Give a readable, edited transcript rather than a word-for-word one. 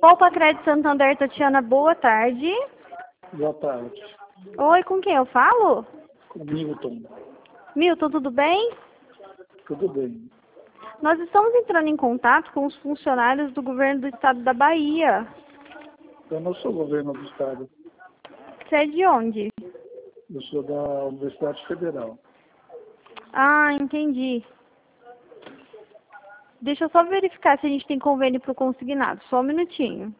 Poupa Crédito Santander, Tatiana, boa tarde. Boa tarde. Oi, com quem eu falo? Com Milton. Milton, tudo bem? Tudo bem. Nós estamos entrando em contato com os funcionários do governo do estado da Bahia. Eu não sou governo do estado. Você é de onde? Eu sou da Universidade Federal. Ah, entendi. Deixa eu só verificar se a gente tem convênio para o consignado. Só um minutinho.